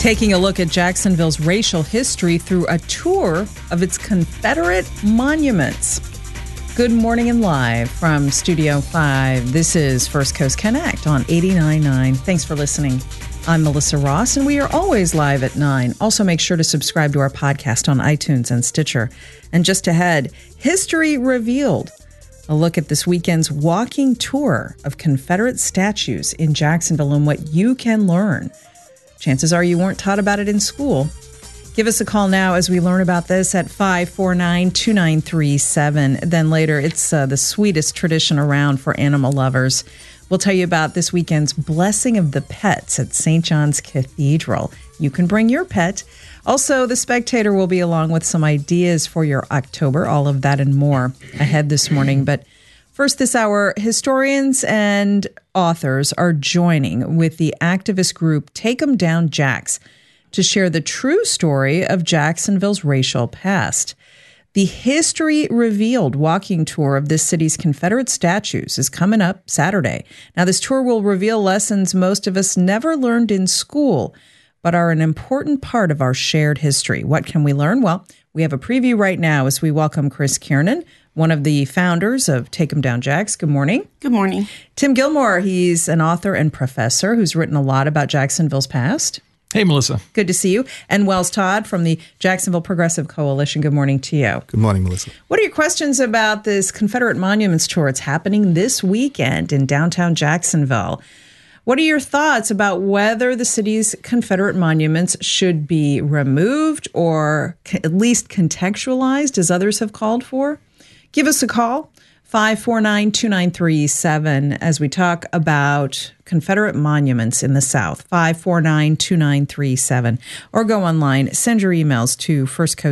Taking a look at Jacksonville's racial history through a tour of its Confederate monuments. Good morning and live from Studio 5. This is First Coast Connect on 89.9. Thanks for listening. I'm Melissa Ross, and we are always live at 9. Also, make sure to subscribe to our podcast on iTunes and Stitcher. And just ahead, History Revealed. A look at this weekend's walking tour of Confederate statues in Jacksonville and what you can learn. Chances are you weren't taught about it in school. Give us a call now as we learn about this at 549-2937. Then later, it's the sweetest tradition around for animal lovers. We'll tell you about this weekend's Blessing of the Pets at St. John's Cathedral. You can bring your pet. Also, The Spectator will be along with some ideas for your October. All of that and more ahead this morning. But first this hour, historians and authors are joining with the activist group Take 'Em Down Jacks to share the true story of Jacksonville's racial past. The History Revealed walking tour of this city's Confederate statues is coming up Saturday. Now, this tour will reveal lessons most of us never learned in school, but are an important part of our shared history. What can we learn? Well, we have a preview right now as we welcome Chris Kiernan, one of the founders of Take 'Em Down Jacks. Good morning. Good morning. Tim Gilmore, he's an author and professor who's written a lot about Jacksonville's past. Hey, Melissa. Good to see you. And Wells Todd from the Jacksonville Progressive Coalition. Good morning to you. Good morning, Melissa. What are your questions about this Confederate Monuments Tour? It's happening this weekend in downtown Jacksonville. What are your thoughts about whether the city's Confederate monuments should be removed or at least contextualized, as others have called for? Give us a call, 549-2937, as we talk about Confederate monuments in the South, 549-2937. Or go online, send your emails to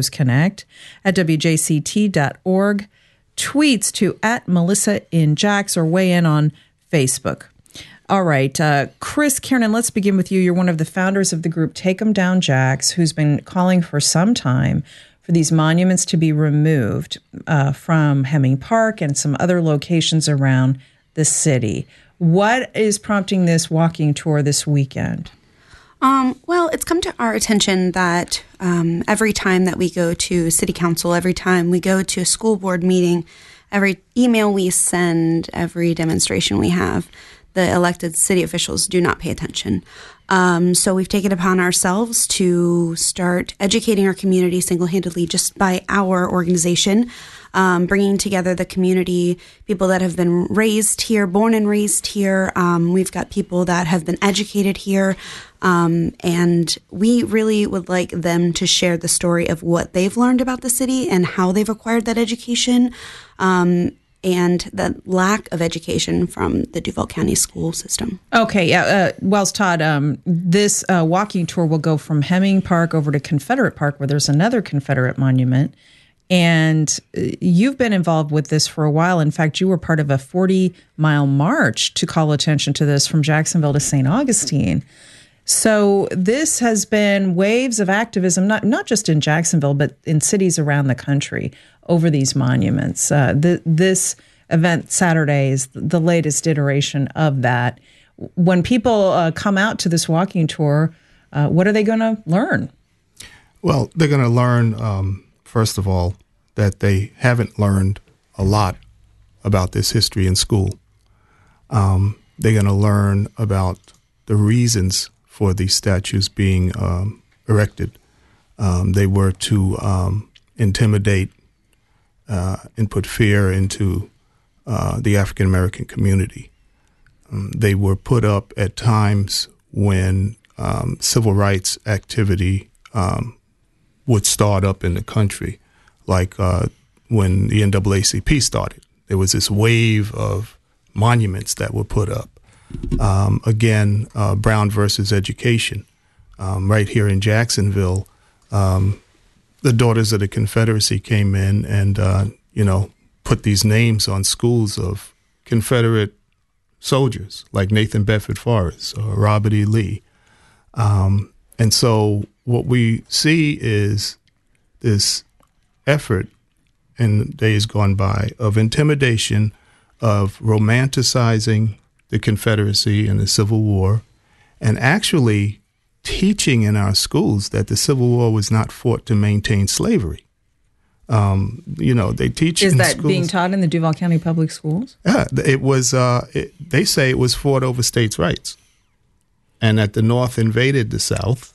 firstcoastconnect@wjct.org, tweets to @MelissaInJacks, or weigh in on Facebook. All right, Chris Kiernan, let's begin with you. You're one of the founders of the group Take 'Em Down Jacks, who's been calling for some time for these monuments to be removed from Hemming Park and some other locations around the city. What is prompting this walking tour this weekend? Well, it's come to our attention that every time that we go to city council, every time we go to a school board meeting, every email we send, every demonstration we have, the elected city officials do not pay attention. So we've taken it upon ourselves to start educating our community single-handedly just by our organization, bringing together the community, people that have been raised here, born and raised here. We've got people that have been educated here, and we really would like them to share the story of what they've learned about the city and how they've acquired that education, and the lack of education from the Duval County school system. Okay, yeah. Wells Todd, this walking tour will go from Hemming Park over to Confederate Park, where there's another Confederate monument. And you've been involved with this for a while. In fact, you were part of a 40-mile march to call attention to this from Jacksonville to St. Augustine. So this has been waves of activism, not just in Jacksonville, but in cities around the country over these monuments. This event Saturday is the latest iteration of that. When people come out to this walking tour, what are they going to learn? Well, they're going to learn, first of all, that they haven't learned a lot about this history in school. They're going to learn about the reasons for these statues being erected. They were to intimidate and put fear into the African American community. They were put up at times when civil rights activity would start up in the country, like when the NAACP started. There was this wave of monuments that were put up. Again, Brown versus Education. Right here in Jacksonville, the Daughters of the Confederacy came in and, put these names on schools of Confederate soldiers like Nathan Bedford Forrest or Robert E. Lee. And so what we see is this effort in days gone by of intimidation, of romanticizing the Confederacy and the Civil War, and actually teaching in our schools that the Civil War was not fought to maintain slavery. They teach Is in that schools, being taught in the Duval County Public Schools? Yeah, it was. They say it was fought over states' rights, and that the North invaded the South,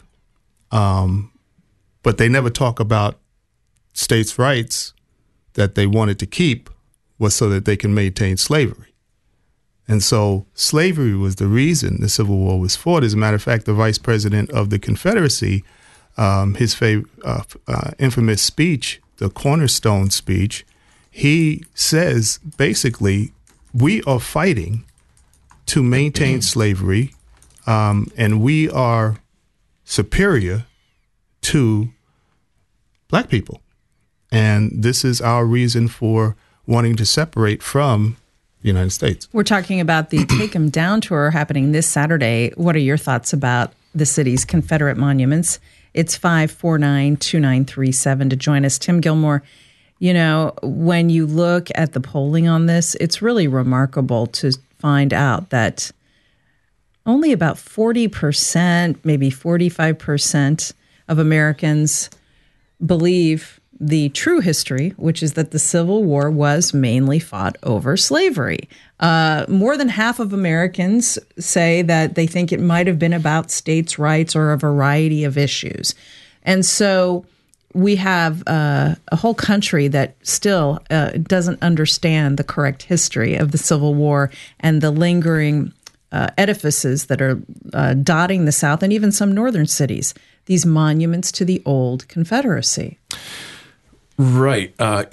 but they never talk about states' rights that they wanted to keep was so that they can maintain slavery. And so slavery was the reason the Civil War was fought. As a matter of fact, the vice president of the Confederacy, his infamous speech, the Cornerstone speech, he says basically, we are fighting to maintain slavery, and we are superior to black people. And this is our reason for wanting to separate from the United States. We're talking about the Take 'Em Down tour happening this Saturday. What are your thoughts about the city's Confederate monuments? It's 549-2937 to join us. Tim Gilmore, when you look at the polling on this, it's really remarkable to find out that only about 40%, maybe 45% of Americans believe the true history, which is that the Civil War was mainly fought over slavery. More than half of Americans say that they think it might have been about states' rights or a variety of issues. And so we have a whole country that still doesn't understand the correct history of the Civil War and the lingering edifices that are dotting the South and even some northern cities, these monuments to the old Confederacy. Right.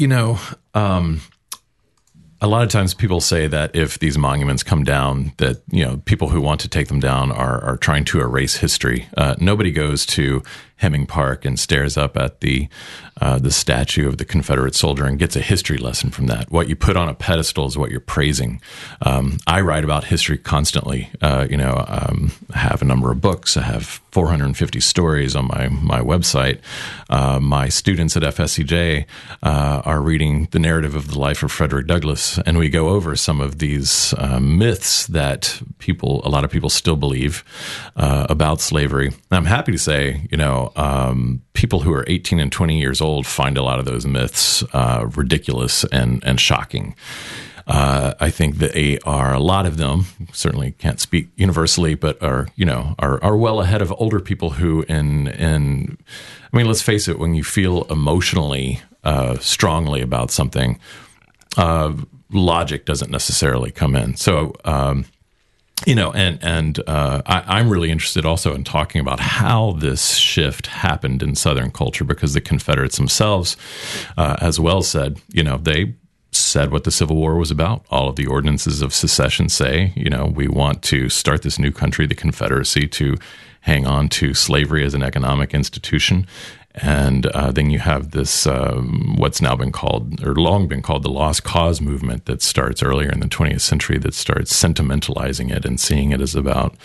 A lot of times people say that if these monuments come down, that, people who want to take them down are trying to erase history. Nobody goes to Hemming Park and stares up at the statue of the Confederate soldier and gets a history lesson from that. What you put on a pedestal is what you're praising. I write about history constantly. I have a number of books. I have 450 stories on my website. My students at FSCJ are reading the narrative of the life of Frederick Douglass, and we go over some of these myths that a lot of people still believe about slavery. And I'm happy to say, people who are 18 and 20 years old find a lot of those myths ridiculous and shocking. I think that a lot of them, certainly can't speak universally, but are well ahead of older people who let's face it, when you feel emotionally strongly about something, logic doesn't necessarily come in. So, I'm really interested also in talking about how this shift happened in Southern culture, because the Confederates themselves, as well said, they said what the Civil War was about. All of the ordinances of secession say, we want to start this new country, the Confederacy, to hang on to slavery as an economic institution. And then you have this, what's now been called, or long been called, the Lost Cause movement that starts earlier in the 20th century, that starts sentimentalizing it and seeing it as about,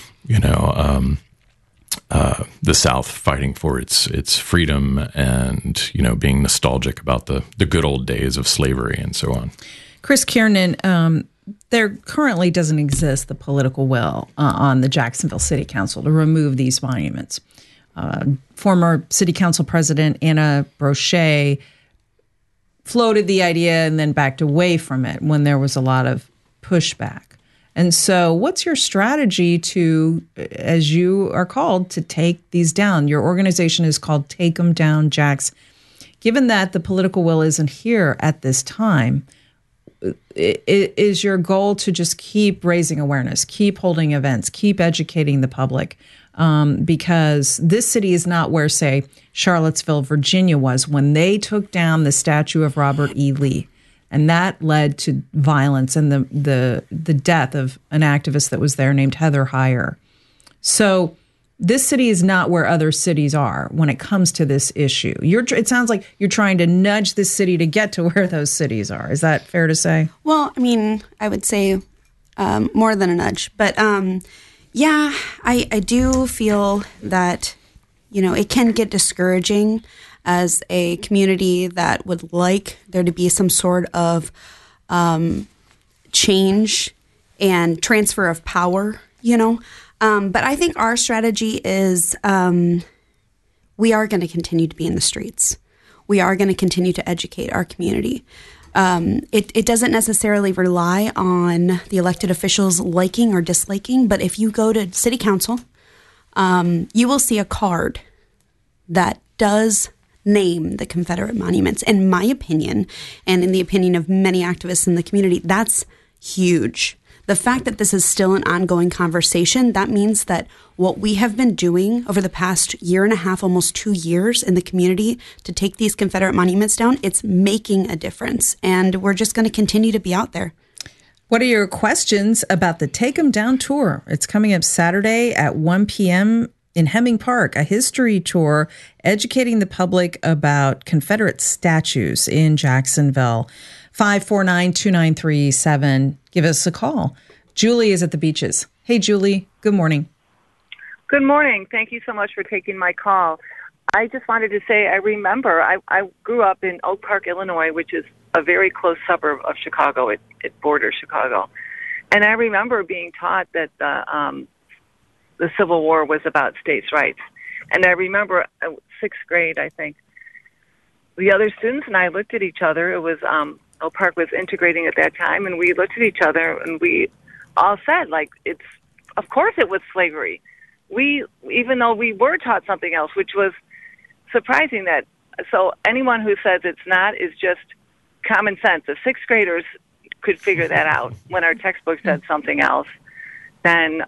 the South fighting for its freedom and, being nostalgic about the good old days of slavery and so on. Chris Kiernan, there currently doesn't exist the political will on the Jacksonville City Council to remove these monuments. Former City Council President Anna Brochet floated the idea and then backed away from it when there was a lot of pushback. And so what's your strategy to, as you are called, to take these down? Your organization is called Take 'Em Down, Jax. Given that the political will isn't here at this time, is your goal to just keep raising awareness, keep holding events, keep educating the public? Because this city is not where, say, Charlottesville, Virginia was when they took down the statue of Robert E. Lee. And that led to violence and the death of an activist that was there named Heather Heyer. So this city is not where other cities are when it comes to this issue. It sounds like you're trying to nudge this city to get to where those cities are. Is that fair to say? Well, I would say more than a nudge. But yeah, I do feel that, it can get discouraging as a community that would like there to be some sort of change and transfer of power, But I think our strategy is we are going to continue to be in the streets. We are going to continue to educate our community. It doesn't necessarily rely on the elected officials liking or disliking, but if you go to city council, you will see a card that does name the Confederate monuments. In my opinion, and in the opinion of many activists in the community, that's huge. The fact that this is still an ongoing conversation, that means that what we have been doing over the past year and a half, almost 2 years in the community to take these Confederate monuments down, it's making a difference. And we're just going to continue to be out there. What are your questions about the Take 'em Down tour? It's coming up Saturday at 1 p.m. in Hemming Park, a history tour educating the public about Confederate statues in Jacksonville. 549-2937. Give us a call. Julie is at the beaches. Hey, Julie. Good morning. Good morning. Thank you so much for taking my call. I just wanted to say I remember I grew up in Oak Park, Illinois, which is a very close suburb of Chicago. It borders Chicago. And I remember being taught that the Civil War was about states' rights. And I remember sixth grade, I think, the other students and I looked at each other. It was Oak Park was integrating at that time, and we looked at each other and we all said, like, of course it was slavery. Even though we were taught something else, which was surprising so anyone who says it's not is just common sense. If sixth graders could figure that out when our textbook said something else, then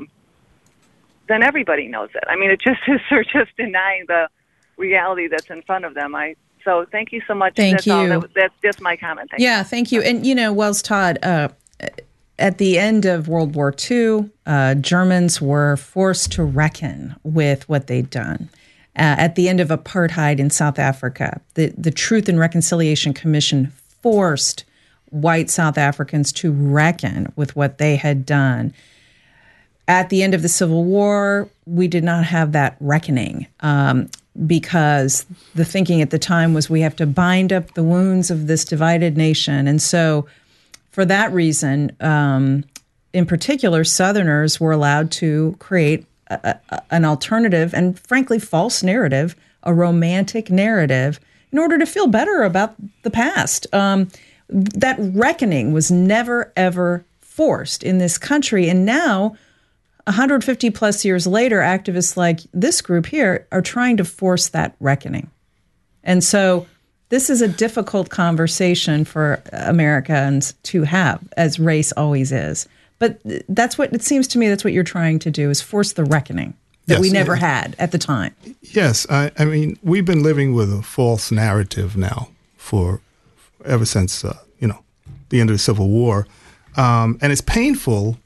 everybody knows it. I mean, they're just denying the reality that's in front of them. So thank you so much. Thank you. That's just my comment. Thank you. And, Wells Todd, at the end of World War II, Germans were forced to reckon with what they'd done. At the end of apartheid in South Africa, the Truth and Reconciliation Commission forced white South Africans to reckon with what they had done. At the end of the Civil War, we did not have that reckoning because the thinking at the time was we have to bind up the wounds of this divided nation. And so for that reason, in particular, Southerners were allowed to create an alternative and, frankly, false narrative, a romantic narrative, in order to feel better about the past. That reckoning was never, ever forced in this country. And now, 150 plus years later, activists like this group here are trying to force that reckoning. And so this is a difficult conversation for Americans to have, as race always is. But that's what it seems to me, that's what you're trying to do, is force the reckoning that we never had at the time. Yes. I mean, we've been living with a false narrative now ever since, the end of the Civil War. And it's painful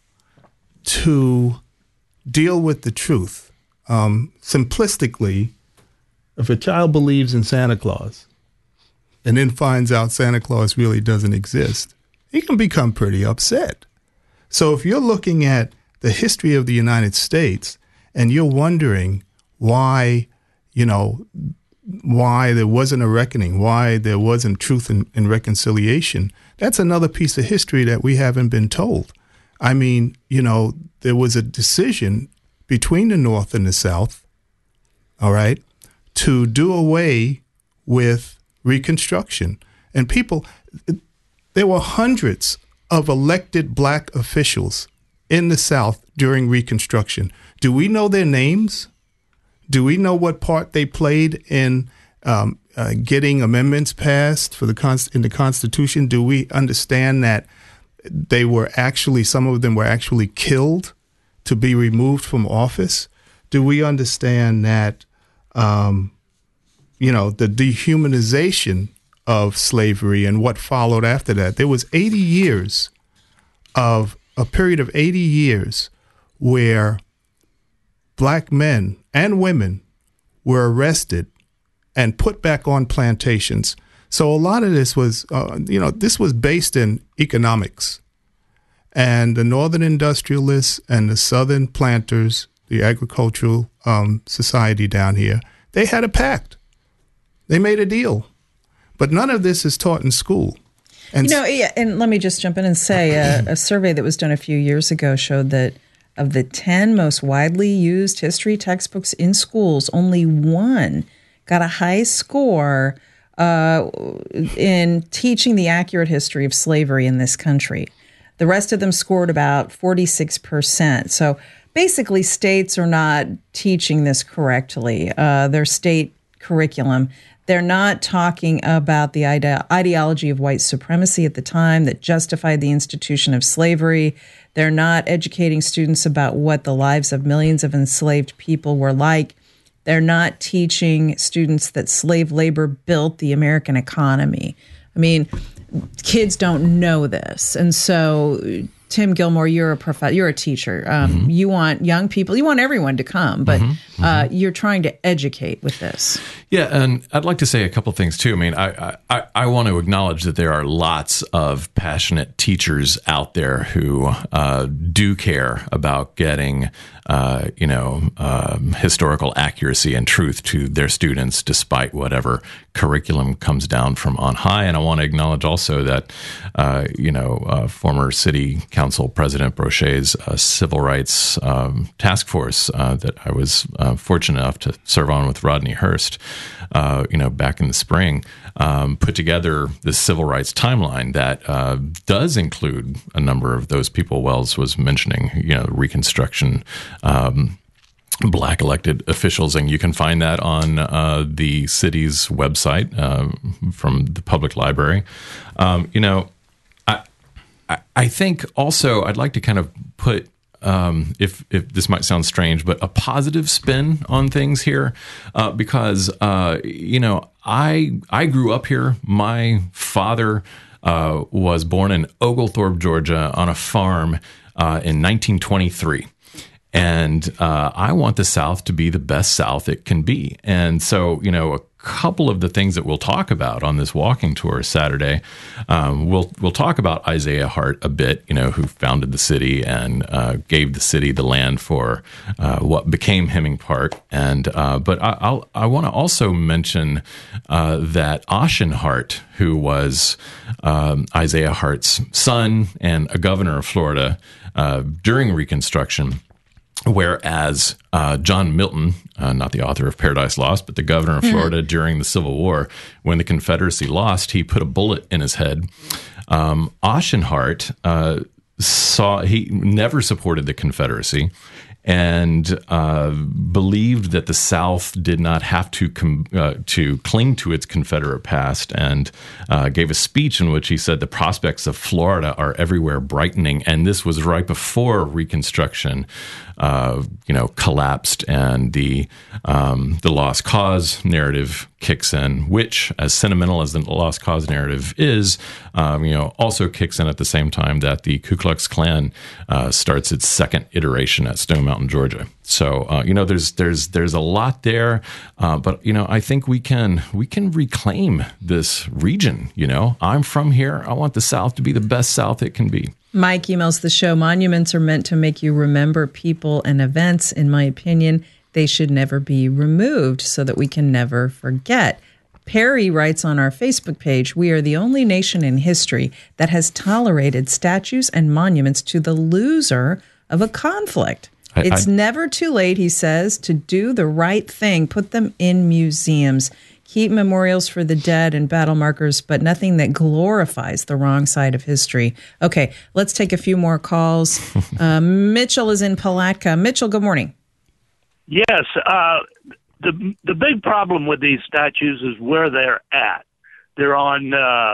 to deal with the truth. Simplistically, if a child believes in Santa Claus and then finds out Santa Claus really doesn't exist, he can become pretty upset. So if you're looking at the history of the United States and you're wondering why there wasn't a reckoning, why there wasn't truth and reconciliation, that's another piece of history that we haven't been told. I mean, there was a decision between the North and the South, all right, to do away with Reconstruction. And there were hundreds of elected black officials in the South during Reconstruction. Do we know their names? Do we know what part they played in getting amendments passed in the Constitution? Do we understand that some of them were actually killed to be removed from office? Do we understand that, the dehumanization of slavery and what followed after that? There was a period of 80 years where black men and women were arrested and put back on plantations. So a lot of this was, this was based in economics. And the Northern industrialists and the Southern planters, the agricultural society down here, they had a pact. They made a deal. But none of this is taught in school. And and let me just jump in and say a survey that was done a few years ago showed that of the 10 most widely used history textbooks in schools, only one got a high score in teaching the accurate history of slavery in this country. The rest of them scored about 46%. So basically, states are not teaching this correctly. Their state curriculum. They're not talking about the ideology of white supremacy at the time that justified the institution of slavery. They're not educating students about what the lives of millions of enslaved people were like. They're not teaching students that slave labor built the American economy. I mean, kids don't know this. And so, Tim Gilmore, you're a teacher. You want young people, you want everyone to come, but you're trying to educate with this. Yeah, and I'd like to say a couple things too. I mean, I want to acknowledge that there are lots of passionate teachers out there who do care about getting historical accuracy and truth to their students, despite whatever curriculum comes down from on high. And I want to acknowledge also that former City Council President Brochet's Civil Rights Task Force that I was fortunate enough to serve on with Rodney Hurst, back in the spring, put together this civil rights timeline that does include a number of those people Wells was mentioning, Reconstruction, Black elected officials, and you can find that on the city's website from the public library. I think also I'd like to kind of put, if this might sound strange, but a positive spin on things here, because I grew up here. My father was born in Oglethorpe, Georgia, on a farm in 1923. And I want the South to be the best South it can be. And so, a couple of the things that we'll talk about on this walking tour Saturday, we'll talk about Isaiah Hart a bit, who founded the city and gave the city the land for what became Hemming Park. And but I want to also mention that Ossian Hart, who was Isaiah Hart's son and a governor of Florida during Reconstruction. Whereas John Milton, not the author of Paradise Lost, but the governor of Florida during the Civil War, when the Confederacy lost, he put a bullet in his head. Ossian Hart he never supported the Confederacy and believed that the South did not have to cling to its Confederate past, and gave a speech in which he said the prospects of Florida are everywhere brightening. And this was right before Reconstruction collapsed and the Lost Cause narrative kicks in, which, as sentimental as the Lost Cause narrative is, also kicks in at the same time that the Ku Klux Klan starts its second iteration at Stone Mountain, Georgia. So there's a lot there, but I think we can reclaim this region. I'm from here. I want the South to be the best South it can be. Mike emails the show, monuments are meant to make you remember people and events. In my opinion, they should never be removed so that we can never forget. Perry writes on our Facebook page, we are the only nation in history that has tolerated statues and monuments to the loser of a conflict. It's never too late, he says, to do the right thing. Put them in museums. Keep memorials for the dead and battle markers, but nothing that glorifies the wrong side of history. Okay, let's take a few more calls. Mitchell is in Palatka. Mitchell, good morning. Yes, the big problem with these statues is where they're at. They're on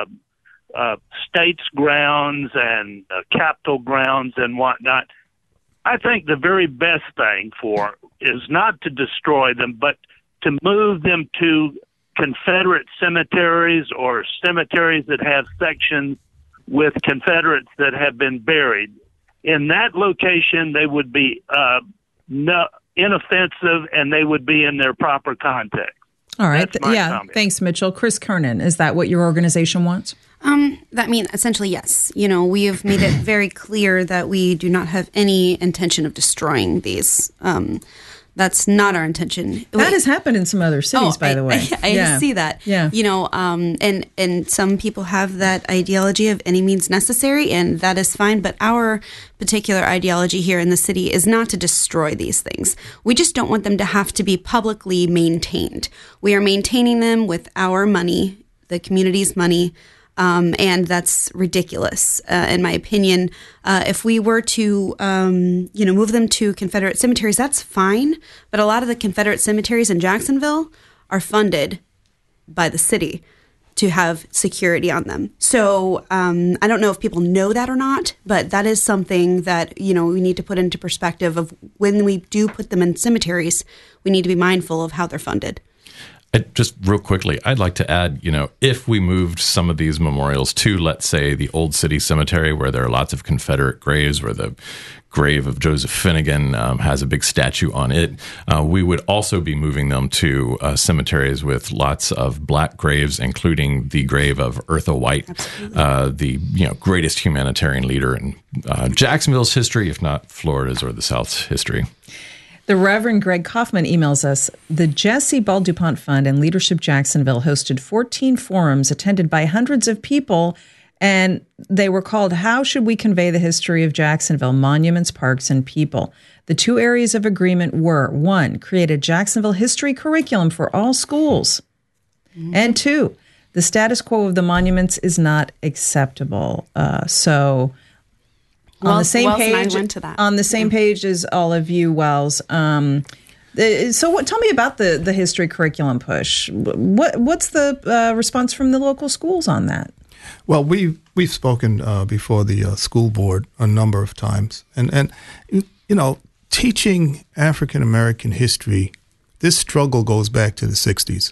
states' grounds and Capitol grounds and whatnot. I think the very best thing is not to destroy them, but to move them to Confederate cemeteries or cemeteries that have sections with Confederates that have been buried. In that location, they would be inoffensive and they would be in their proper context. All right. Thanks, Mitchell. Chris Kernan, is that what your organization wants? Essentially, yes. We have made it very clear that we do not have any intention of destroying these That's not our intention. That has happened in some other cities, by the way. I see that. Yeah. And some people have that ideology of any means necessary, and that is fine. But our particular ideology here in the city is not to destroy these things. We just don't want them to have to be publicly maintained. We are maintaining them with our money, the community's money. And that's ridiculous, in my opinion. If we were to, move them to Confederate cemeteries, that's fine. But a lot of the Confederate cemeteries in Jacksonville are funded by the city to have security on them. So I don't know if people know that or not, but that is something that, we need to put into perspective of when we do put them in cemeteries, we need to be mindful of how they're funded. Just real quickly, I'd like to add, if we moved some of these memorials to, let's say, the Old City Cemetery, where there are lots of Confederate graves, where the grave of Joseph Finnegan has a big statue on it, we would also be moving them to cemeteries with lots of black graves, including the grave of Eartha White, the greatest humanitarian leader in Jacksonville's history, if not Florida's or the South's history. The Reverend Greg Kaufman emails us, the Jesse Ball DuPont Fund and Leadership Jacksonville hosted 14 forums attended by hundreds of people, and they were called How Should We Convey the History of Jacksonville? Monuments, Parks, and People. The two areas of agreement were, 1, create a Jacksonville history curriculum for all schools, and 2, the status quo of the monuments is not acceptable. On the same page, on the same page as all of you, Wells. Tell me about the history curriculum push. What's the response from the local schools on that? Well, we've spoken before the school board a number of times, and teaching African American history, this struggle goes back to the 60s.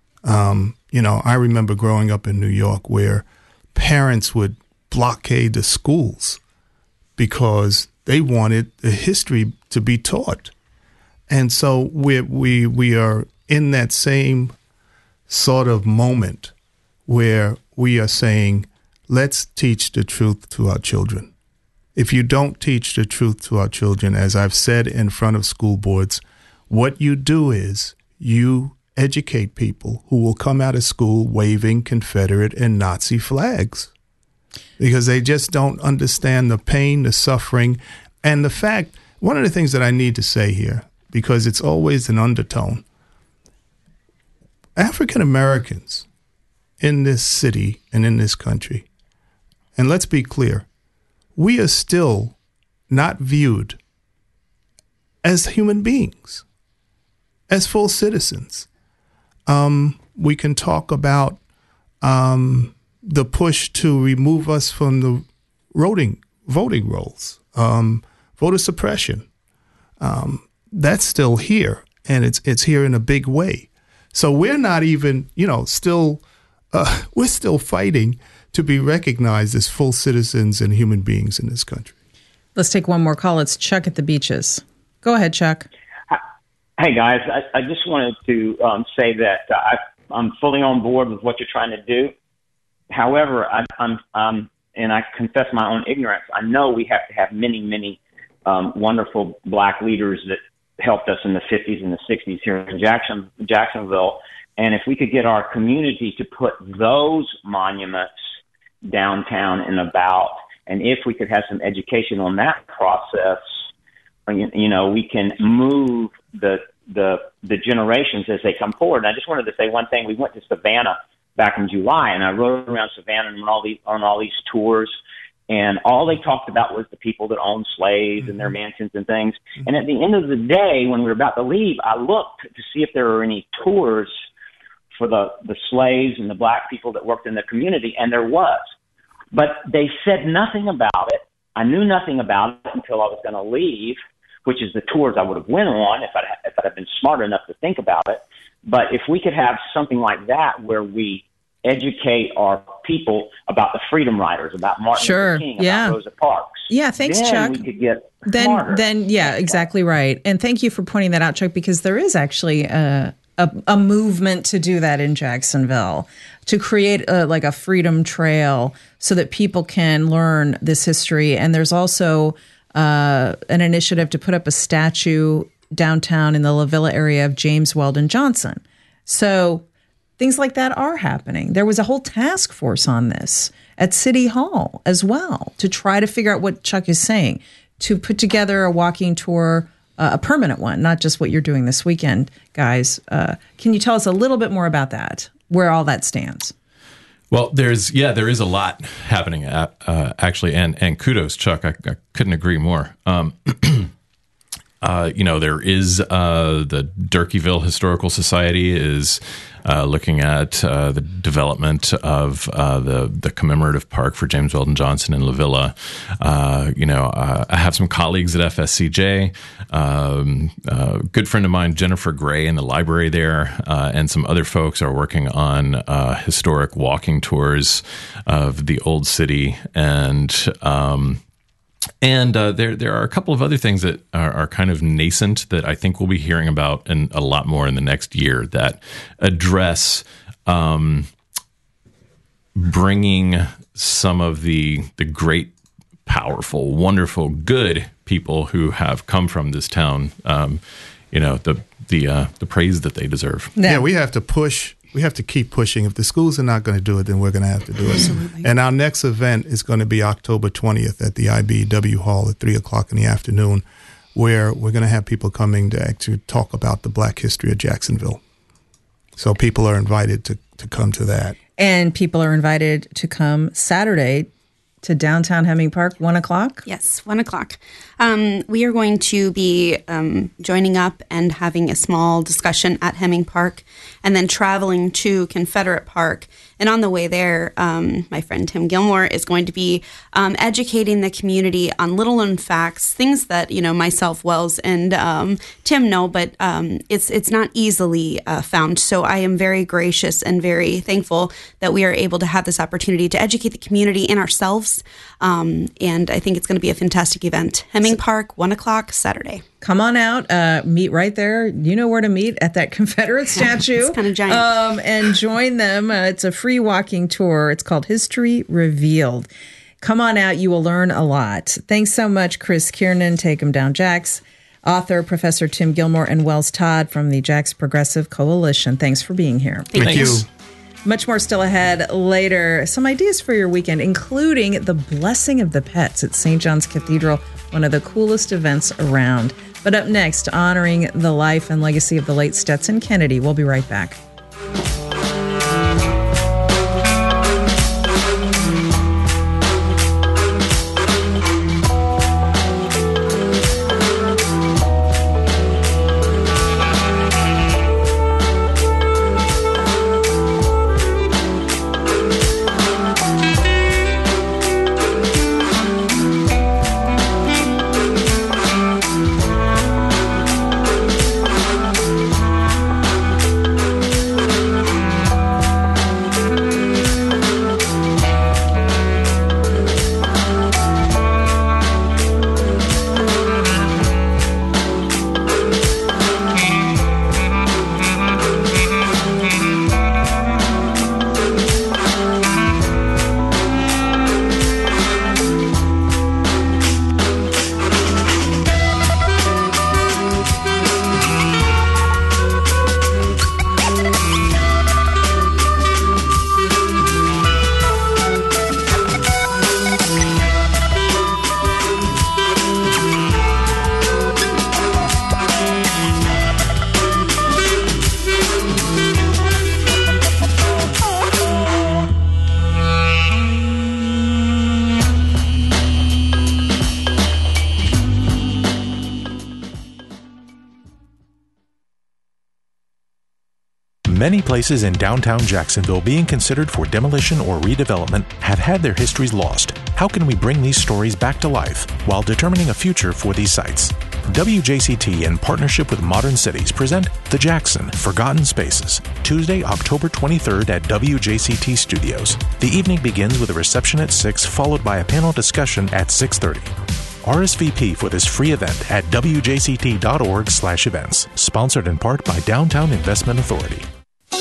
I remember growing up in New York where parents would blockade the schools because they wanted the history to be taught. And so we are in that same sort of moment where we are saying, let's teach the truth to our children. If you don't teach the truth to our children, as I've said in front of school boards, what you do is you educate people who will come out of school waving Confederate and Nazi flags, because they just don't understand the pain, the suffering, and the fact. One of the things that I need to say here, because it's always an undertone, African Americans in this city and in this country, and let's be clear, we are still not viewed as human beings, as full citizens. We can talk about the push to remove us from the voting rolls, voter suppression. That's still here, and it's here in a big way. So we're not even, we're still fighting to be recognized as full citizens and human beings in this country. Let's take one more call. It's Chuck at the Beaches. Go ahead, Chuck. Hey, guys. I just wanted to say that I'm fully on board with what you're trying to do. However, I'm and I confess my own ignorance. I know we have to have many, many wonderful black leaders that helped us in the 50s and the 60s here in Jacksonville. And if we could get our community to put those monuments downtown and about, and if we could have some education on that process, we can move the generations as they come forward. And I just wanted to say one thing. We went to Savannah back in July, and I rode around Savannah and on all these tours, and all they talked about was the people that owned slaves and their mansions and things. And at the end of the day, when we were about to leave, I looked to see if there were any tours for the slaves and the black people that worked in the community, and there was. But they said nothing about it. I knew nothing about it until I was going to leave, which is the tours I would have went on if I'd have been smart enough to think about it. But if we could have something like that where we educate our people about the Freedom Riders, about Martin Luther King, about Rosa Parks. Yeah, thanks, then Chuck. We could get smarter. Then, exactly right. And thank you for pointing that out, Chuck, because there is actually a movement to do that in Jacksonville, to create a freedom trail so that people can learn this history. And there's also an initiative to put up a statue downtown in the La Villa area of James Weldon Johnson. So things like that are happening. There was a whole task force on this at City Hall as well to try to figure out what Chuck is saying, to put together a walking tour, a permanent one, not just what you're doing this weekend, guys. Can you tell us a little bit more about that, where all that stands? Well, there is a lot happening actually, and kudos, Chuck. I couldn't agree more. There is the Durkeeville Historical Society is looking at the development of the commemorative park for James Weldon Johnson in La Villa. I have some colleagues at FSCJ. A good friend of mine, Jennifer Gray, in the library there, and some other folks are working on historic walking tours of the old city. And there are a couple of other things that are kind of nascent that I think we'll be hearing about and a lot more in the next year that address bringing some of the great, powerful, wonderful, good people who have come from this town, the praise that they deserve. Yeah, we have to push. We have to keep pushing. If the schools are not going to do it, then we're going to have to do it. Absolutely. And our next event is going to be October 20th at the IBEW Hall at 3 o'clock in the afternoon, where we're going to have people coming to actually talk about the Black history of Jacksonville. So people are invited to come to that. And people are invited to come Saturday to downtown Hemming Park, 1 o'clock? Yes, 1 o'clock. We are going to be joining up and having a small discussion at Hemming Park and then traveling to Confederate Park. And on the way there, my friend Tim Gilmore is going to be educating the community on little-known facts, things that, myself, Wells, and Tim know, but it's not easily found. So I am very gracious and very thankful that we are able to have this opportunity to educate the community and ourselves. And I think it's going to be a fantastic event. Hemming Park, 1 o'clock, Saturday. Come on out, meet right there. You know where to meet, at that Confederate statue. It's kind of giant. And join them. It's a free walking tour. It's called History Revealed. Come on out. You will learn a lot. Thanks so much, Chris Kiernan, Take 'em Down Jacks, author, Professor Tim Gilmore, and Wells Todd from the Jacks Progressive Coalition. Thanks for being here. Thank you. Much more still ahead later. Some ideas for your weekend, including the Blessing of the Pets at St. John's Cathedral, one of the coolest events around. But up next, honoring the life and legacy of the late Stetson Kennedy. We'll be right back. Many places in downtown Jacksonville being considered for demolition or redevelopment have had their histories lost. How can we bring these stories back to life while determining a future for these sites? WJCT, in partnership with Modern Cities, present The Jackson, Forgotten Spaces, Tuesday, October 23rd at WJCT Studios. The evening begins with a reception at 6, followed by a panel discussion at 6:30. RSVP for this free event at wjct.org/events. Sponsored in part by Downtown Investment Authority.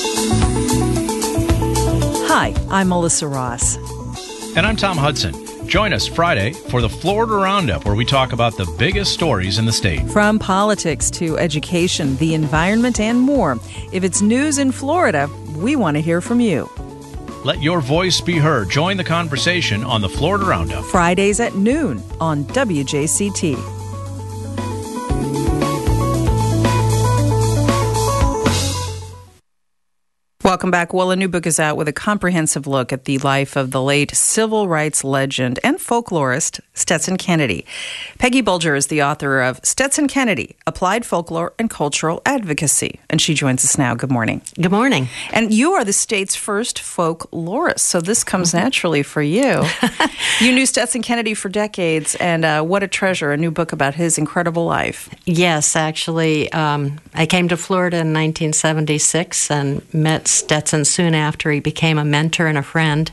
Hi, I'm Melissa Ross. And I'm Tom Hudson. Join us Friday for the Florida Roundup, where we talk about the biggest stories in the state. From politics to education, the environment, and more. If it's news in Florida, we want to hear from you. Let your voice be heard. Join the conversation on the Florida Roundup. Fridays at noon on WJCT. Welcome back. Well, a new book is out with a comprehensive look at the life of the late civil rights legend and folklorist Stetson Kennedy. Peggy Bulger is the author of Stetson Kennedy, Applied Folklore and Cultural Advocacy, and she joins us now. Good morning. Good morning. And you are the state's first folklorist, so this comes naturally for you. You knew Stetson Kennedy for decades, and what a treasure, a new book about his incredible life. Yes, actually, I came to Florida in 1976 and met Stetson soon after. He became a mentor and a friend.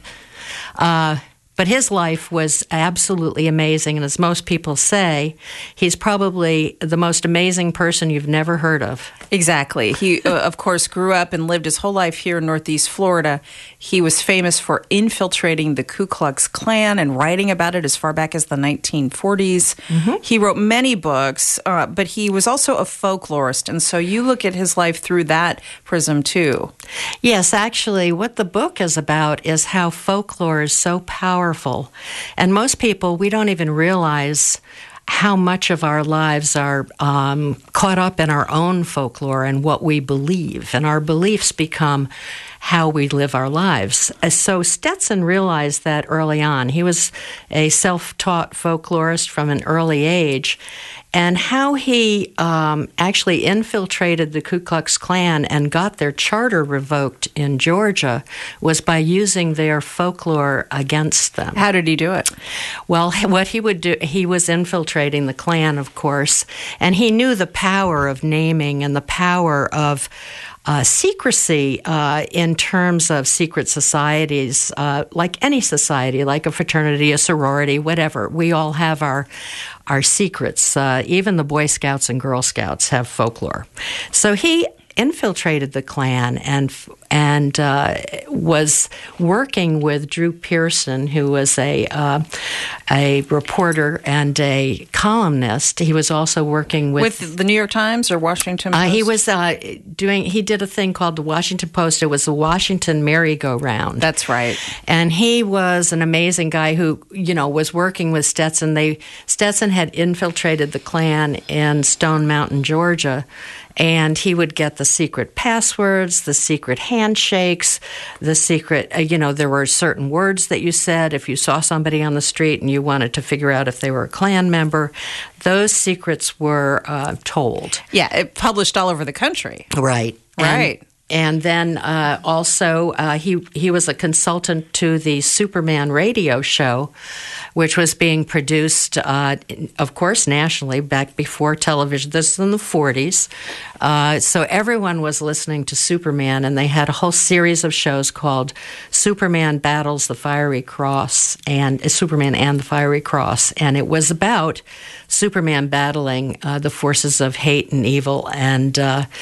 But his life was absolutely amazing, and as most people say, he's probably the most amazing person you've never heard of. Exactly. He, of course, grew up and lived his whole life here in Northeast Florida. He was famous for infiltrating the Ku Klux Klan and writing about it as far back as the 1940s. Mm-hmm. He wrote many books, but he was also a folklorist, and so you look at his life through that prism, too. Yes, actually, what the book is about is how folklore is so powerful. And most people, we don't even realize how much of our lives are caught up in our own folklore and what we believe. And our beliefs become how we live our lives. So Stetson realized that early on. He was a self-taught folklorist from an early age. And how he actually infiltrated the Ku Klux Klan and got their charter revoked in Georgia was by using their folklore against them. How did he do it? Well, what he would do, he was infiltrating the Klan, of course, and he knew the power of naming and the power of secrecy in terms of secret societies, like any society, like a fraternity, a sorority, whatever. We all have our secrets. Even the Boy Scouts and Girl Scouts have folklore. So he infiltrated the Klan and was working with Drew Pearson, who was a reporter and a columnist. He was also working with the New York Times or Washington Post? He was he did a thing called the Washington Post. It was the Washington Merry-Go-Round. That's right. And he was an amazing guy who, was working with Stetson. Stetson had infiltrated the Klan in Stone Mountain, Georgia, and he would get the secret passwords, the secret handshakes, the secret, there were certain words that you said if you saw somebody on the street and you wanted to figure out if they were a Klan member. Those secrets were told. Yeah, it published all over the country. Right. Right. And then also he was a consultant to the Superman radio show, which was being produced, of course, nationally back before television. This is in the 40s. So everyone was listening to Superman, and they had a whole series of shows called Superman Battles the Fiery Cross and Superman and the Fiery Cross. And it was about Superman battling the forces of hate and evil, and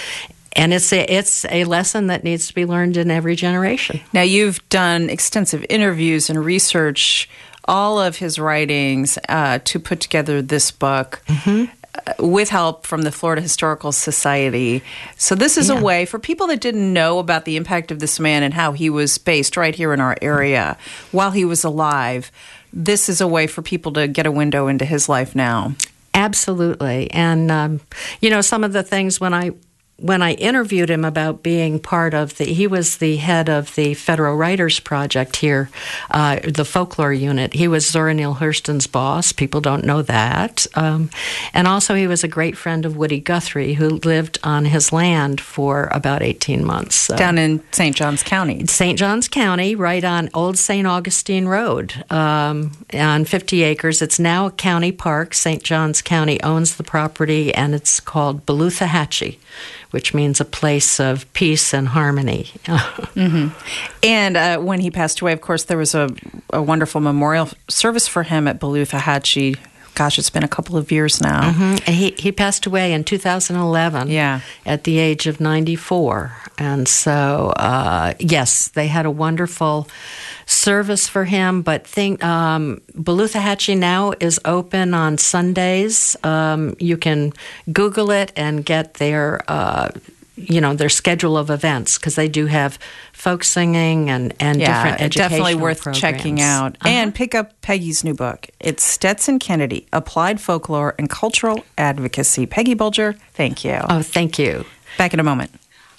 it's a lesson that needs to be learned in every generation. Now, you've done extensive interviews and research all of his writings to put together this book. Mm-hmm. With help from the Florida Historical Society. So this is a way for people that didn't know about the impact of this man and how he was based right here in our area while he was alive. This is a way for people to get a window into his life now. Absolutely. And, some of the things when I interviewed him about being part of he was the head of the Federal Writers Project here, the folklore unit. He was Zora Neale Hurston's boss. People don't know that. And also he was a great friend of Woody Guthrie, who lived on his land for about 18 months. Down in St. Johns County. St. Johns County, right on Old St. Augustine Road, on 50 acres. It's now a county park. St. Johns County owns the property, and it's called Beluthahatchee, which means a place of peace and harmony. Mm-hmm. And when he passed away, of course, there was a wonderful memorial service for him at Beluthahatchee. Gosh, it's been a couple of years now. Mm-hmm. And he passed away in 2011 at the age of 94. And so, yes, they had a wonderful service for him. But Beluthahatchee now is open on Sundays. You can Google it and get their schedule of events, because they do have folk singing and different educational definitely worth programs. checking out. And pick up Peggy's new book. It's Stetson Kennedy, Applied Folklore and Cultural Advocacy. Peggy Bulger, thank you. Oh, thank you. Back in a moment.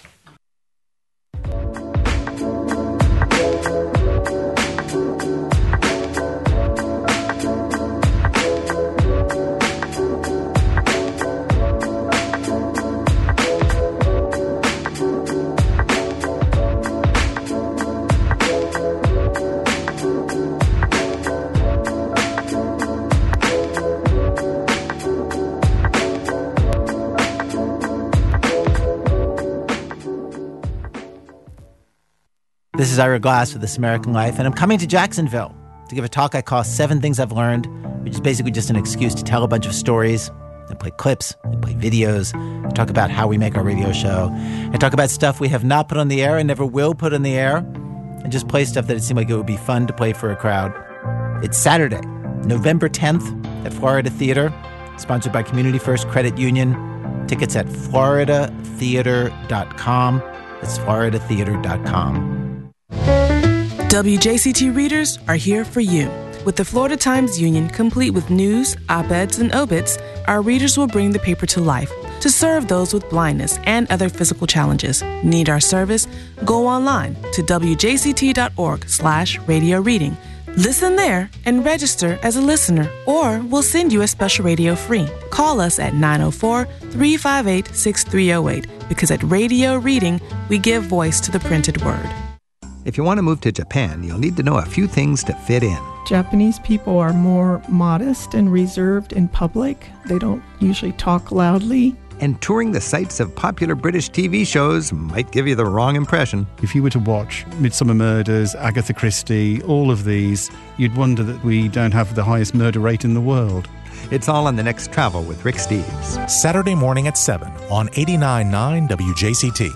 This is Ira Glass with This American Life, and I'm coming to Jacksonville to give a talk I call 7 Things I've Learned, which is basically just an excuse to tell a bunch of stories and play clips and play videos, and talk about how we make our radio show, and talk about stuff we have not put on the air and never will put on the air, and just play stuff that it seemed like it would be fun to play for a crowd. It's Saturday, November 10th at Florida Theater, sponsored by Community First Credit Union. Tickets at floridatheater.com. That's floridatheater.com. WJCT readers are here for you. With the Florida Times Union, complete with news, op-eds, and obits, our readers will bring the paper to life to serve those with blindness and other physical challenges. Need our service? Go online to wjct.org/radio reading. Listen there and register as a listener, or we'll send you a special radio free. Call us at 904-358-6308, because at Radio Reading, we give voice to the printed word. If you want to move to Japan, you'll need to know a few things to fit in. Japanese people are more modest and reserved in public. They don't usually talk loudly. And touring the sites of popular British TV shows might give you the wrong impression. If you were to watch Midsomer Murders, Agatha Christie, all of these, you'd wonder that we don't have the highest murder rate in the world. It's all on The Next Travel with Rick Steves. Saturday morning at 7 on 89.9 WJCT.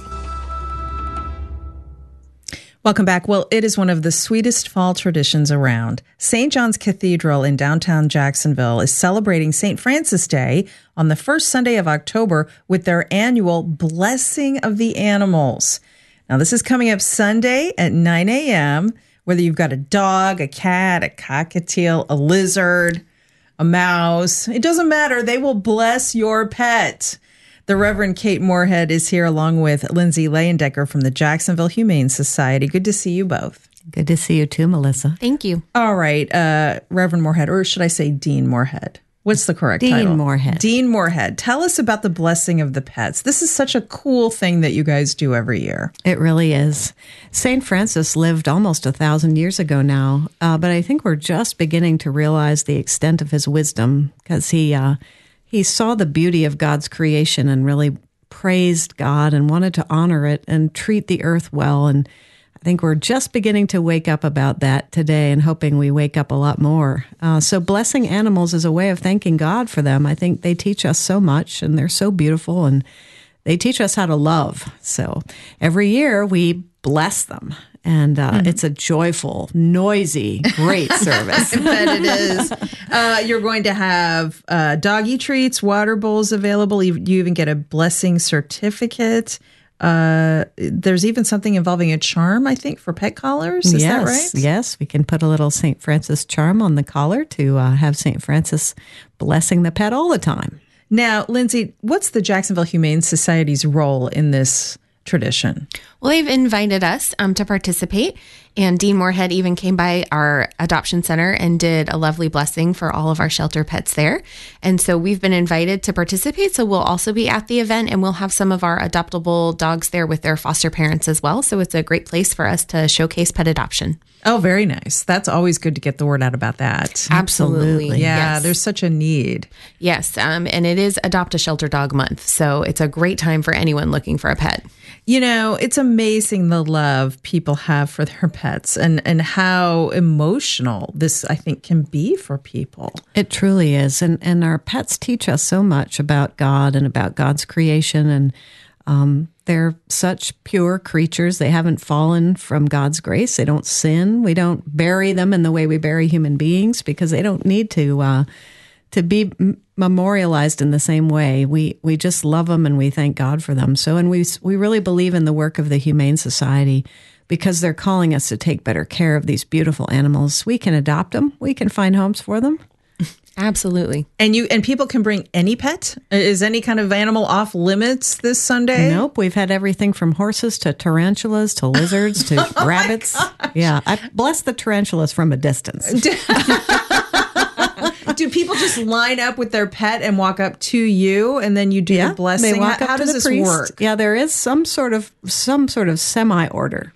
Welcome back. Well, it is one of the sweetest fall traditions around. St. John's Cathedral in downtown Jacksonville is celebrating St. Francis Day on the first Sunday of October with their annual Blessing of the Animals. Now, this is coming up Sunday at 9 a.m., whether you've got a dog, a cat, a cockatiel, a lizard, a mouse. It doesn't matter. They will bless your pet. The Reverend Kate Moorhead is here along with Lindsay Leyendecker from the Jacksonville Humane Society. Good to see you both. Good to see you too, Melissa. Thank you. All right, Reverend Moorhead, or should I say Dean Moorhead? What's the correct title? Dean Moorhead. Dean Moorhead. Tell us about the blessing of the pets. This is such a cool thing that you guys do every year. It really is. St. Francis lived almost 1,000 years ago now, but I think we're just beginning to realize the extent of his wisdom, because he saw the beauty of God's creation and really praised God and wanted to honor it and treat the earth well. And I think we're just beginning to wake up about that today, and hoping we wake up a lot more. So blessing animals is a way of thanking God for them. I think they teach us so much, and they're so beautiful, and they teach us how to love. So every year we bless them. And it's a joyful, noisy, great service. I bet it is. You're going to have doggy treats, water bowls available. You even get a blessing certificate. There's even something involving a charm, I think, for pet collars. Is that right? Yes, we can put a little St. Francis charm on the collar to have St. Francis blessing the pet all the time. Now, Lindsay, what's the Jacksonville Humane Society's role in this tradition? Well, they've invited us to participate, and Dean Moorhead even came by our adoption center and did a lovely blessing for all of our shelter pets there. And so we've been invited to participate. So we'll also be at the event, and we'll have some of our adoptable dogs there with their foster parents as well. So it's a great place for us to showcase pet adoption. Oh, very nice. That's always good to get the word out about that. Absolutely. Yeah, yes. There's such a need. Yes, and it is Adopt a Shelter Dog Month. So it's a great time for anyone looking for a pet. You know, it's amazing the love people have for their pets and how emotional this, I think, can be for people. It truly is. And our pets teach us so much about God and about God's creation. And They're such pure creatures. They haven't fallen from God's grace. They don't sin. We don't bury them in the way we bury human beings because they don't need to be memorialized in the same way. We just love them and we thank God for them. So, and we really believe in the work of the Humane Society because they're calling us to take better care of these beautiful animals. We can adopt them. We can find homes for them. Absolutely. And people can bring any pet? Is any kind of animal off limits this Sunday? Nope. We've had everything from horses to tarantulas to lizards to rabbits. Yeah. I bless the tarantulas from a distance. Do people just line up with their pet and walk up to you and then you do the blessing? They walk up How to does the this priest. work? Yeah, there is some sort of semi-order.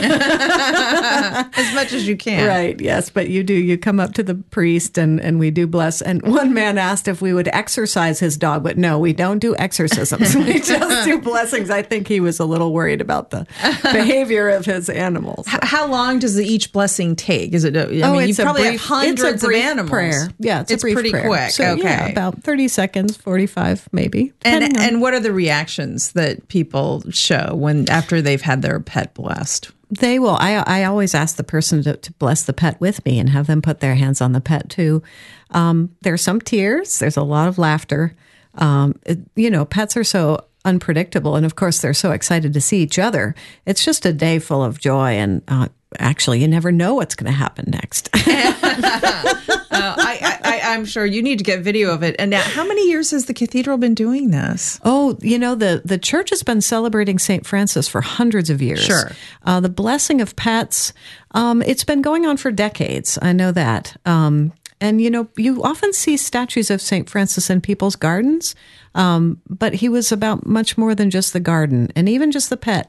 As much as you can. Right, yes. But you come up to the priest and we do bless. And one man asked if we would exorcise his dog, but no, we don't do exorcisms. We just do blessings. I think he was a little worried about the behavior of his animals. How long does each blessing take? Is it? You probably have hundreds of animals. Prayer. Yeah, it's a brief pretty prayer. quick. So, okay, yeah, about 30 seconds, 45 maybe. And what are the reactions that people show after they've had their pet blessed? They will. I always ask the person to bless the pet with me and have them put their hands on the pet too. There's some tears. There's a lot of laughter. Pets are so unpredictable, and of course they're so excited to see each other. It's just a day full of joy, and actually, you never know what's going to happen next. I'm sure you need to get video of it. And now, how many years has the cathedral been doing this? Oh, the church has been celebrating St. Francis for hundreds of years. Sure. The blessing of pets, it's been going on for decades. I know that. And, you often see statues of St. Francis in people's gardens, but he was about much more than just the garden and even just the pet.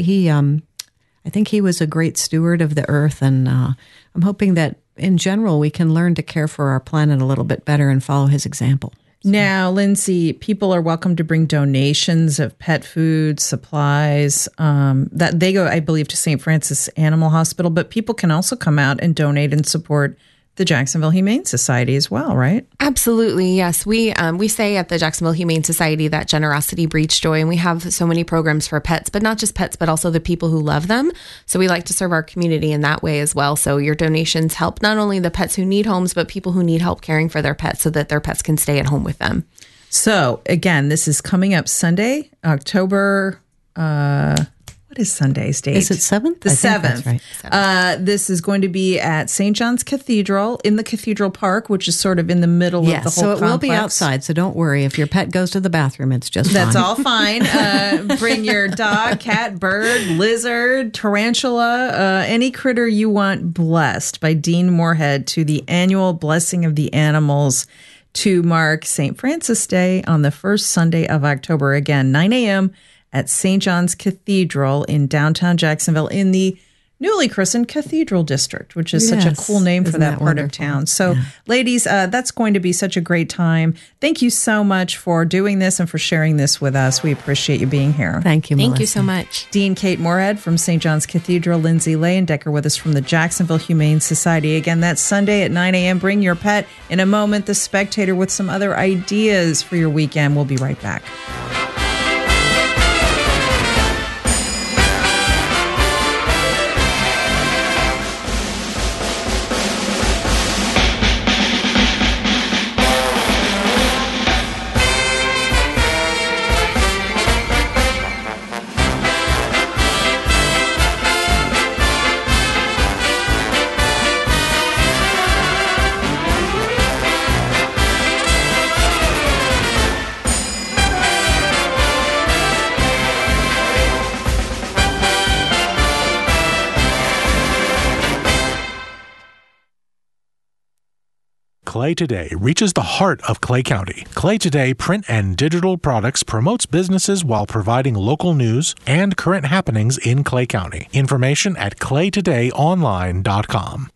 I think he was a great steward of the earth, and I'm hoping that in general we can learn to care for our planet a little bit better and follow his example. Now, Lindsay, people are welcome to bring donations of pet food, supplies, that they go, I believe, to St. Francis Animal Hospital, but people can also come out and donate and support the Jacksonville Humane Society as well, right? Absolutely, yes. We say at the Jacksonville Humane Society that generosity breeds joy, and we have so many programs for pets, but not just pets, but also the people who love them. So we like to serve our community in that way as well. So your donations help not only the pets who need homes, but people who need help caring for their pets so that their pets can stay at home with them. So again, this is coming up Sunday, October... what is Sunday's date? Is it 7th? The 7th. That's right. This is going to be at St. John's Cathedral in the Cathedral Park, which is sort of in the middle of the whole complex. So it will be outside, so don't worry. If your pet goes to the bathroom, it's just That's fine. all fine. Bring your dog, cat, bird, lizard, tarantula, any critter you want blessed by Dean Moorhead to the annual Blessing of the Animals to mark St. Francis Day on the first Sunday of October. Again, 9 a.m., at St. John's Cathedral in downtown Jacksonville in the newly christened Cathedral District, which is such a cool name for that part of town. So, ladies, that's going to be such a great time. Thank you so much for doing this and for sharing this with us. We appreciate you being here. Thank you, Thank you so much. Dean Kate Moorhead from St. John's Cathedral, Lindsay Leyendecker with us from the Jacksonville Humane Society. Again, that's Sunday at 9 a.m. Bring your pet. In a moment, The Spectator with some other ideas for your weekend. We'll be right back. Clay Today reaches the heart of Clay County. Clay Today print and digital products promotes businesses while providing local news and current happenings in Clay County. Information at claytodayonline.com.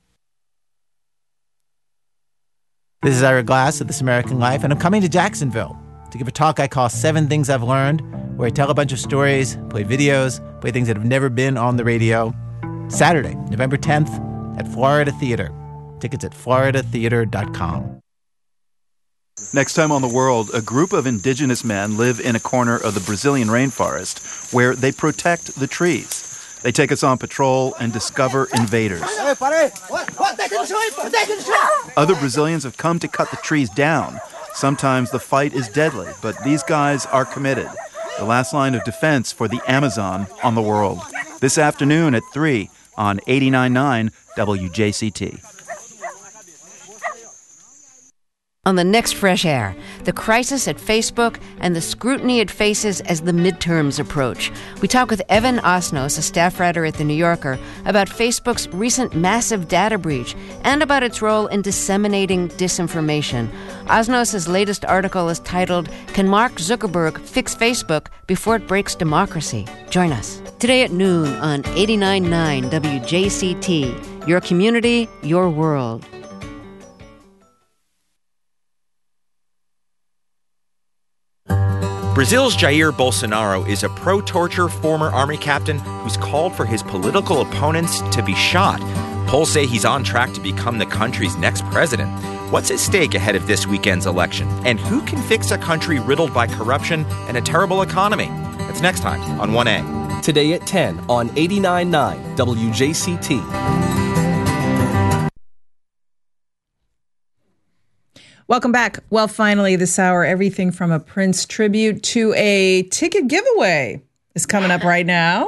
This is Ira Glass of This American Life, and I'm coming to Jacksonville to give a talk I call 7 Things I've Learned, where I tell a bunch of stories, play videos, play things that have never been on the radio. Saturday, November 10th at Florida Theater. Tickets at floridatheater.com. Next time on The World, a group of indigenous men live in a corner of the Brazilian rainforest where they protect the trees. They take us on patrol and discover invaders. Other Brazilians have come to cut the trees down. Sometimes the fight is deadly, but these guys are committed. The last line of defense for the Amazon on The World. This afternoon at 3 on 89.9 WJCT. On the next Fresh Air, the crisis at Facebook and the scrutiny it faces as the midterms approach. We talk with Evan Osnos, a staff writer at The New Yorker, about Facebook's recent massive data breach and about its role in disseminating disinformation. Osnos' latest article is titled, "Can Mark Zuckerberg Fix Facebook Before It Breaks Democracy?" Join us today at noon on 89.9 WJCT. Your community, your world. Brazil's Jair Bolsonaro is a pro-torture former army captain who's called for his political opponents to be shot. Polls say he's on track to become the country's next president. What's at stake ahead of this weekend's election? And who can fix a country riddled by corruption and a terrible economy? That's next time on 1A. Today at 10 on 89.9 WJCT. Welcome back. Well, finally, this hour, everything from a Prince tribute to a ticket giveaway is coming up right now.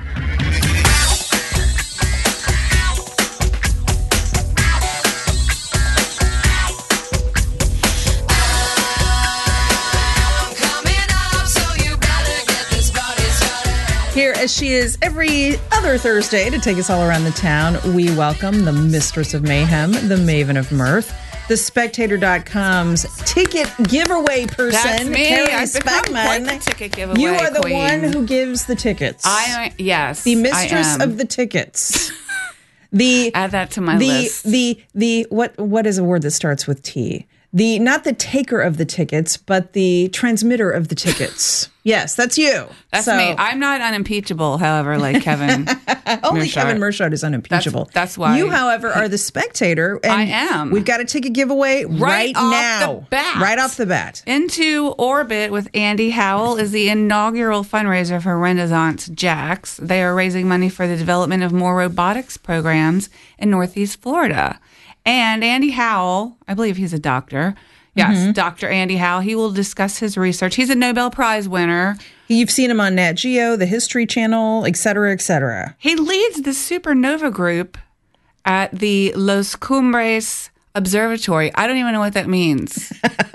Here, as she is every other Thursday to take us all around the town, we welcome the Mistress of Mayhem, the Maven of Mirth, the Spectator.com's ticket giveaway person, That's me. Carrie I've become quite Speckman. the ticket giveaway You are the queen. one who gives the tickets. Yes, the mistress I am. of the tickets. The add that to my list. The what is a word that starts with T? The not the taker of the tickets, but the transmitter of the tickets. Yes, that's you. That's me. I'm not unimpeachable, however, like Kevin. Only Mershart. Kevin Mershart is unimpeachable. That's why. You, however, are the Spectator. And I am. We've got a ticket giveaway right off now. the bat. Right off the bat. Into Orbit with Andy Howell is the inaugural fundraiser for Renaissance Jax. They are raising money for the development of more robotics programs in Northeast Florida. And Andy Howell, I believe he's a doctor. Yes, Dr. Andy Howell. He will discuss his research. He's a Nobel Prize winner. You've seen him on Nat Geo, the History Channel, et cetera, et cetera. He leads the Supernova Group at the Los Cumbres Observatory. I don't even know what that means.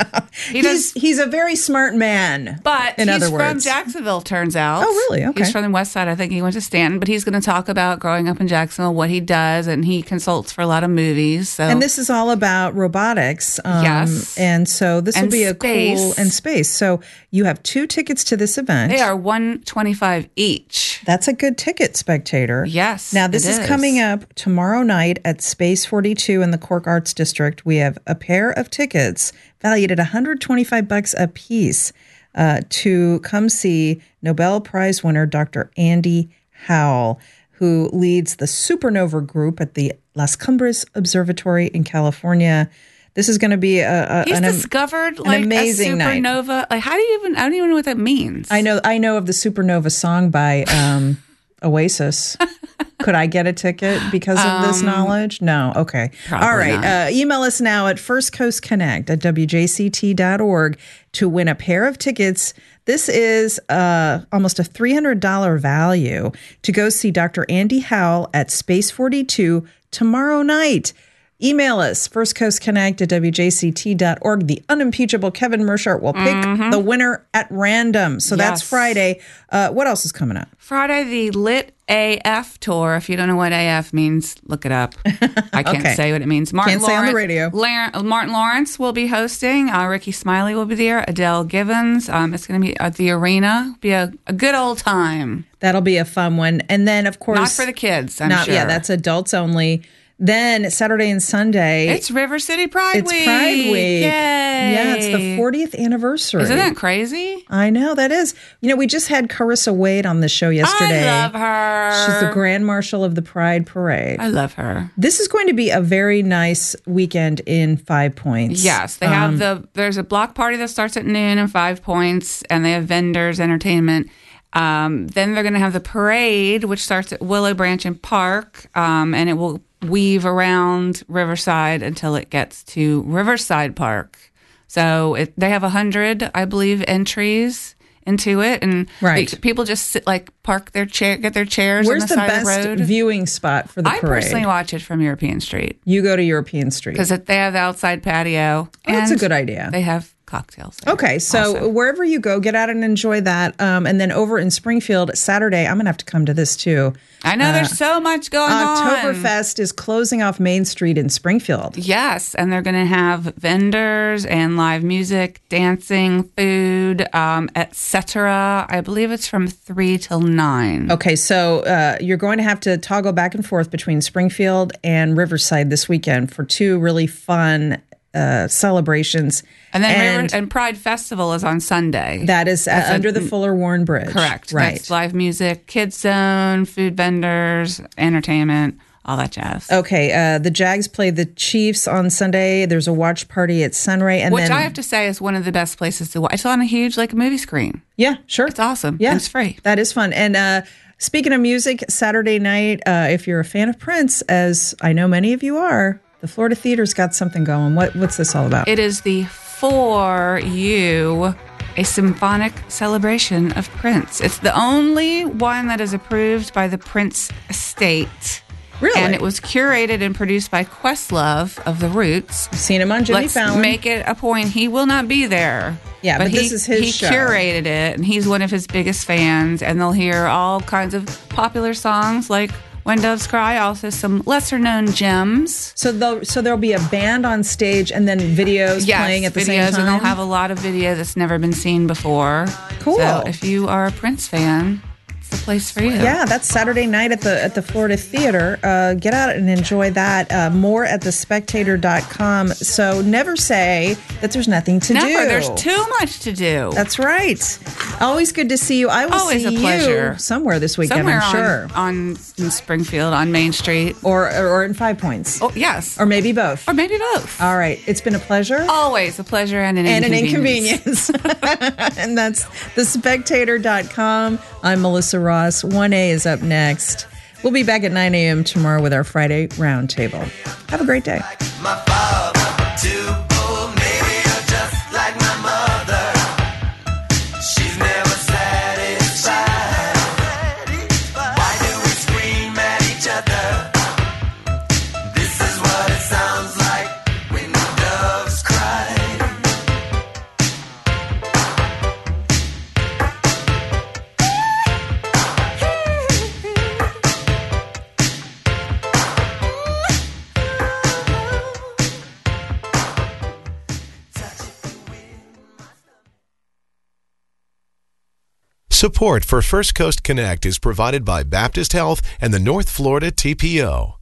He's a very smart man. But in he's other from words. Jacksonville, turns out. Oh, really? Okay. He's from the west side. I think he went to Stanton, but he's going to talk about growing up in Jacksonville, what he does, and he consults for a lot of movies. So. And this is all about robotics. Yes. And so this will And be a space. cool and space. So you have 2 tickets to this event. They are $125 each. That's a good ticket, Spectator. Yes. Now, this is coming up tomorrow night at Space 42 in the Cork Arts District. We have a pair of tickets valued at $125 a piece to come see Nobel Prize winner Dr. Andy Howell, who leads the Supernova Group at the Las Cumbres Observatory in California. This is going to be He's discovered an like amazing a night. supernova. Like, how do you even? I don't even know what that means. I know of the Supernova song by Oasis. Could I get a ticket because of this knowledge? No. Okay. Probably All right. not. Email us now at firstcoastconnect@wjct.org to win a pair of tickets. This is almost a $300 value to go see Dr. Andy Howell at Space 42 tomorrow night. Email us, firstcoastconnect@wjct.org. The unimpeachable Kevin Mershart will pick the winner at random. So that's Yes. Friday. What else is coming up? Friday, the Lit AF tour. If you don't know what AF means, look it up. I can't Okay. say what it means. Can't say on the radio. Martin Lawrence will be hosting. Ricky Smiley will be there. Adele Givens. It's going to be at the arena. Be a good old time. That'll be a fun one. And then, of course... Not for the kids, I'm sure. Yeah, that's adults only. Then Saturday and Sunday. It's River City Pride Week. It's Pride Week. Yay. Yeah, it's the 40th anniversary. Isn't that crazy? I know, that is. We just had Carissa Wade on the show yesterday. I love her. She's the Grand Marshal of the Pride Parade. I love her. This is going to be a very nice weekend in 5 Points. Yes, they have there's a block party that starts at noon in 5 Points, and they have vendors, entertainment. Then they're going to have the parade, which starts at Willow Branch and Park, and it will weave around Riverside until it gets to Riverside Park. So they have 100, I believe, entries into it, and people just sit, park their chair, get their chairs. Where's on the the side best of the road. Viewing spot for the parade? I personally watch it from European Street. You go to European Street because they have the outside patio. Oh, that's a good idea. They have cocktails there. Okay, so also. Wherever you go, get out and enjoy that. And then over in Springfield, Saturday, I'm going to have to come to this too. I know there's so much going on. Oktoberfest is closing off Main Street in Springfield. Yes, and they're going to have vendors and live music, dancing, food, etc. I believe it's from 3 till 9. Okay, so you're going to have to toggle back and forth between Springfield and Riverside this weekend for 2 really fun celebrations. And then Pride Festival is on Sunday. That is under the Fuller Warren Bridge. Correct. Right. That's live music, kids zone, food vendors, entertainment, all that jazz. Okay. The Jags play the Chiefs on Sunday. There's a watch party at Sunray. Which I have to say is one of the best places to watch. It's on a huge movie screen. Yeah, sure. It's awesome. Yeah. And it's free. That is fun. And speaking of music, Saturday night, if you're a fan of Prince, as I know many of you are, the Florida Theater's got something going. What's this all about? It is the For You, a symphonic celebration of Prince. It's the only one that is approved by the Prince estate. Really? And it was curated and produced by Questlove of The Roots. I've seen him on Jimmy Fallon. Let's make it a point. He will not be there. Yeah, but this is his show. He curated it, and he's one of his biggest fans, and they'll hear all kinds of popular songs like When Doves Cry, also some lesser-known gems. So there'll be a band on stage and then videos playing at the same time? And they'll have a lot of video that's never been seen before. Cool. So if you are a Prince fan, it's the place for you. Yeah, that's Saturday night at the Florida Theater. Get out and enjoy that. More at thespectator.com. So never say that there's nothing to do. Never. There's too much to do. That's right. Always good to see you. I will Always see a pleasure. you somewhere this weekend, I'm sure. in Springfield, on Main Street. Or in 5 Points. Oh, yes. Or maybe both. Or maybe both. All right. It's been a pleasure. Always a pleasure and an inconvenience. And that's thespectator.com. I'm Melissa Ross. 1A is up next. We'll be back at 9 a.m. tomorrow with our Friday Roundtable. Have a great day. Support for First Coast Connect is provided by Baptist Health and the North Florida TPO.